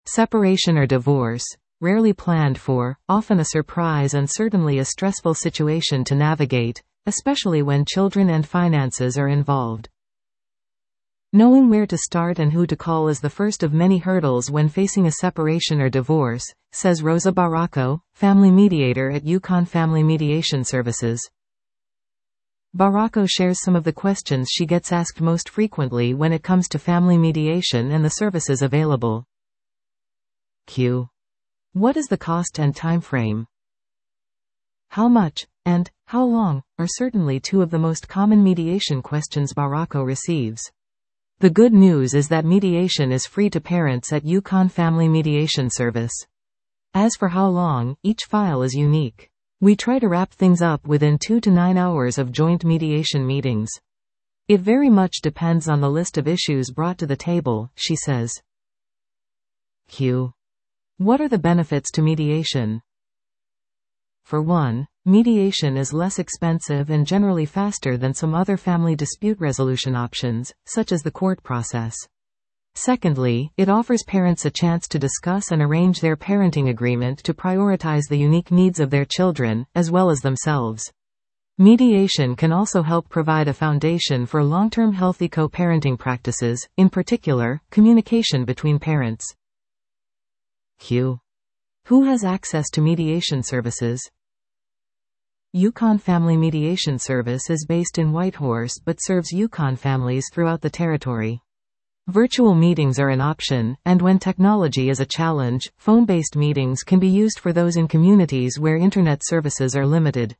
Separation or divorce, rarely planned for, often a surprise and certainly a stressful situation to navigate, especially when children and finances are involved. Knowing where to start and who to call is the first of many hurdles when facing a separation or divorce, says Rosa Barraco, family mediator at Yukon Family Mediation Services. Barraco shares some of the questions she gets asked most frequently when it comes to family mediation and the services available. Q. What is the cost and time frame? How much, and how long, are certainly two of the most common mediation questions Barraco receives. The good news is that mediation is free to parents at Yukon Family Mediation Service. As for how long, each file is unique. We try to wrap things up within 2 to 9 hours of joint mediation meetings. It very much depends on the list of issues brought to the table, she says. Q. What are the benefits to mediation? For one, mediation is less expensive and generally faster than some other family dispute resolution options, such as the court process. Secondly, it offers parents a chance to discuss and arrange their parenting agreement to prioritize the unique needs of their children, as well as themselves. Mediation can also help provide a foundation for long-term healthy co-parenting practices, in particular, communication between parents. Q. Who has access to mediation services? Yukon Family Mediation Service is based in Whitehorse but serves Yukon families throughout the territory. Virtual meetings are an option, and when technology is a challenge, phone-based meetings can be used for those in communities where internet services are limited.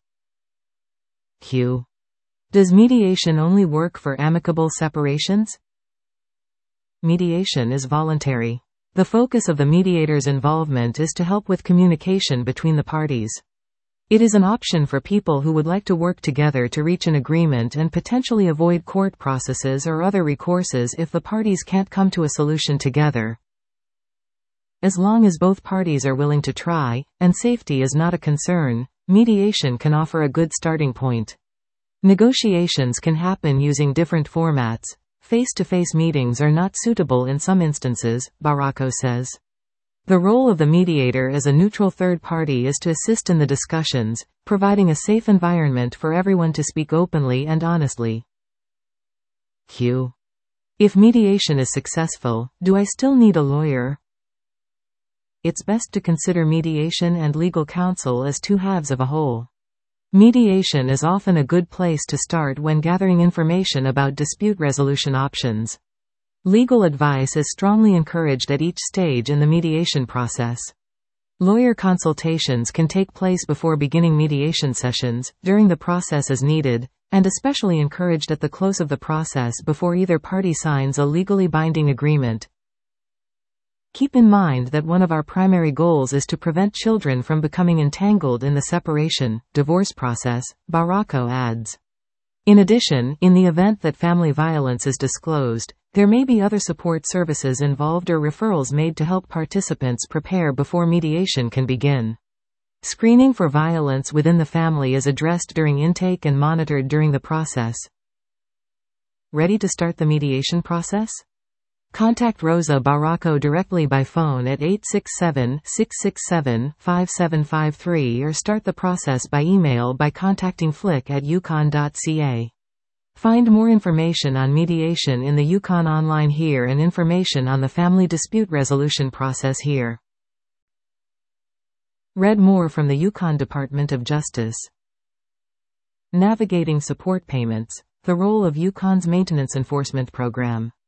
Q. Does mediation only work for amicable separations? Mediation is voluntary. The focus of the mediator's involvement is to help with communication between the parties. It is an option for people who would like to work together to reach an agreement and potentially avoid court processes or other recourses if the parties can't come to a solution together. As long as both parties are willing to try, and safety is not a concern, mediation can offer a good starting point. Negotiations can happen using different formats. Face-to-face meetings are not suitable in some instances, Barraco says. The role of the mediator as a neutral third party is to assist in the discussions, providing a safe environment for everyone to speak openly and honestly. Q. If mediation is successful, do I still need a lawyer? It's best to consider mediation and legal counsel as two halves of a whole. Mediation is often a good place to start when gathering information about dispute resolution options. Legal advice is strongly encouraged at each stage in the mediation process. Lawyer consultations can take place before beginning mediation sessions, during the process as needed, and especially encouraged at the close of the process before either party signs a legally binding agreement. Keep in mind that one of our primary goals is to prevent children from becoming entangled in the separation, divorce process, Barraco adds. In addition, in the event that family violence is disclosed, there may be other support services involved or referrals made to help participants prepare before mediation can begin. Screening for violence within the family is addressed during intake and monitored during the process. Ready to start the mediation process? Contact Rosa Barraco directly by phone at 867-667-5753 or start the process by email by contacting flick@yukon.ca. Find more information on mediation in the Yukon Online here and information on the family dispute resolution process here. Read more from the Yukon Department of Justice. Navigating support payments, the role of Yukon's maintenance enforcement program.